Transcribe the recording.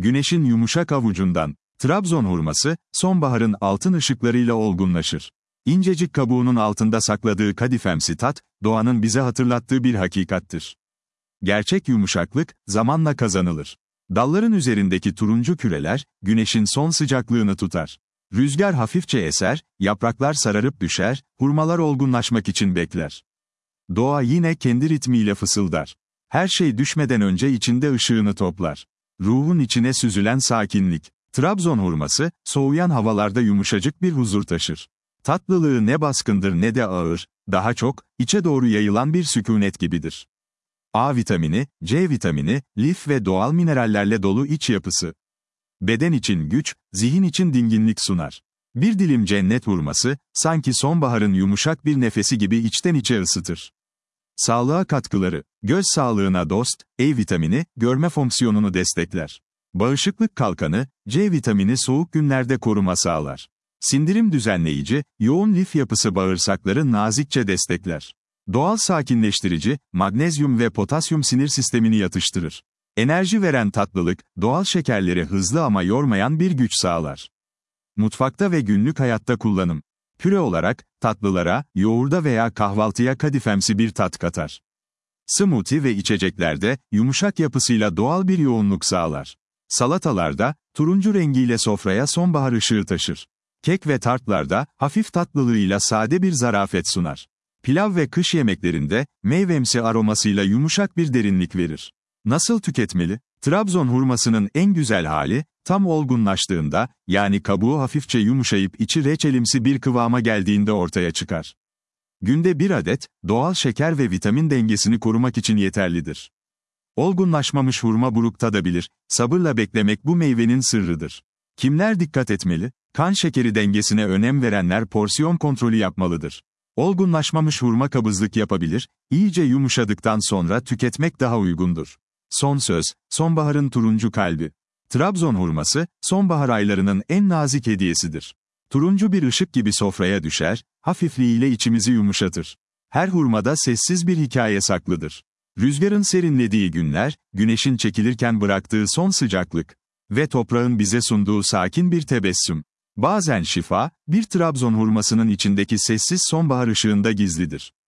güneşin yumuşak avucundan. Trabzon hurması, sonbaharın altın ışıklarıyla olgunlaşır. İncecik kabuğunun altında sakladığı kadifemsi tat, doğanın bize hatırlattığı bir hakikattir. Gerçek yumuşaklık, zamanla kazanılır. Dalların üzerindeki turuncu küreler, güneşin son sıcaklığını tutar. Rüzgar hafifçe eser, yapraklar sararıp düşer, hurmalar olgunlaşmak için bekler. Doğa yine kendi ritmiyle fısıldar. Her şey düşmeden önce içinde ışığını toplar. Ruhun içine süzülen sakinlik. Trabzon hurması, soğuyan havalarda yumuşacık bir huzur taşır. Tatlılığı ne baskındır ne de ağır, daha çok, içe doğru yayılan bir sükunet gibidir. A vitamini, C vitamini, lif ve doğal minerallerle dolu iç yapısı. Beden için güç, zihin için dinginlik sunar. Bir dilim cennet hurması, sanki sonbaharın yumuşak bir nefesi gibi içten içe ısıtır. Sağlığa katkıları, göz sağlığına dost, E vitamini, görme fonksiyonunu destekler. Bağışıklık kalkanı, C vitamini soğuk günlerde koruma sağlar. Sindirim düzenleyici, yoğun lif yapısı bağırsakları nazikçe destekler. Doğal sakinleştirici, magnezyum ve potasyum sinir sistemini yatıştırır. Enerji veren tatlılık, doğal şekerleri hızlı ama yormayan bir güç sağlar. Mutfakta ve günlük hayatta kullanım. Püre olarak, tatlılara, yoğurda veya kahvaltıya kadifemsi bir tat katar. Smoothie ve içeceklerde, yumuşak yapısıyla doğal bir yoğunluk sağlar. Salatalarda, turuncu rengiyle sofraya sonbahar ışığı taşır. Kek ve tartlarda, hafif tatlılığıyla sade bir zarafet sunar. Pilav ve kış yemeklerinde, meyvemsi aromasıyla yumuşak bir derinlik verir. Nasıl tüketmeli? Trabzon hurmasının en güzel hali, tam olgunlaştığında, yani kabuğu hafifçe yumuşayıp içi reçelimsi bir kıvama geldiğinde ortaya çıkar. Günde 1 adet, doğal şeker ve vitamin dengesini korumak için yeterlidir. Olgunlaşmamış hurma buruk tadabilir, sabırla beklemek bu meyvenin sırrıdır. Kimler dikkat etmeli? Kan şekeri dengesine önem verenler porsiyon kontrolü yapmalıdır. Olgunlaşmamış hurma kabızlık yapabilir, iyice yumuşadıktan sonra tüketmek daha uygundur. Son söz, sonbaharın turuncu kalbi. Trabzon hurması, sonbahar aylarının en nazik hediyesidir. Turuncu bir ışık gibi sofraya düşer, hafifliğiyle içimizi yumuşatır. Her hurmada sessiz bir hikaye saklıdır. Rüzgarın serinlediği günler, güneşin çekilirken bıraktığı son sıcaklık ve toprağın bize sunduğu sakin bir tebessüm. Bazen şifa, bir Trabzon hurmasının içindeki sessiz sonbahar ışığında gizlidir.